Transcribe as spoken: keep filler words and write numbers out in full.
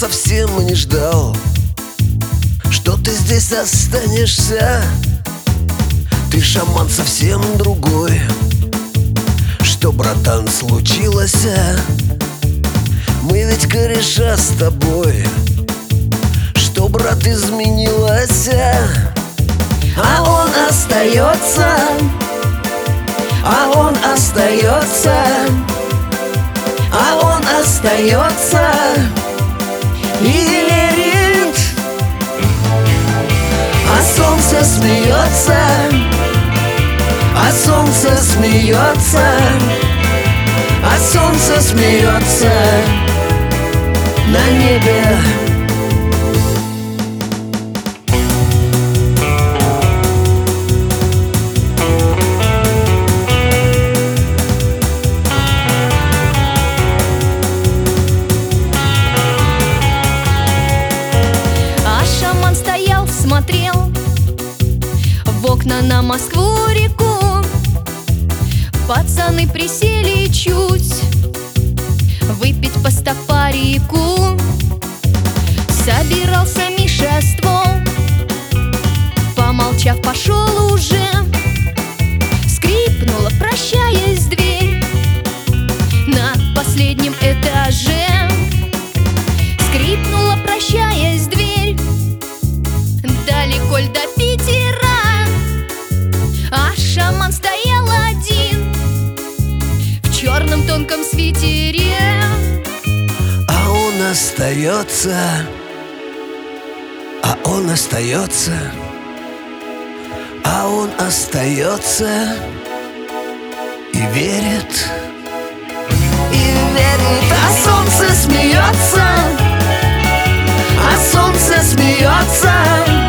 совсем не ждал, что ты здесь останешься. Ты шаман совсем другой. Что, братан, случилось? Мы ведь кореша с тобой. Что, брат, изменилось? А он остается, а он остается, а он остается и верит. А солнце смеется, а солнце смеется, а солнце смеется на небе. Смотрел в окна на Москву-реку. Пацаны присели чуть выпить по стопарику. Собирался Миша ствол, помолчав, пошел уже. Скрипнула, прощаясь, дверь на последнем этаже. Скрипнула, прощаясь, дверь далеко ль до Питера. А шаман стоял один в черном тонком свитере. А он остается, а он остается, а он остается и верит, и верит. А солнце смеется, а солнце смеется,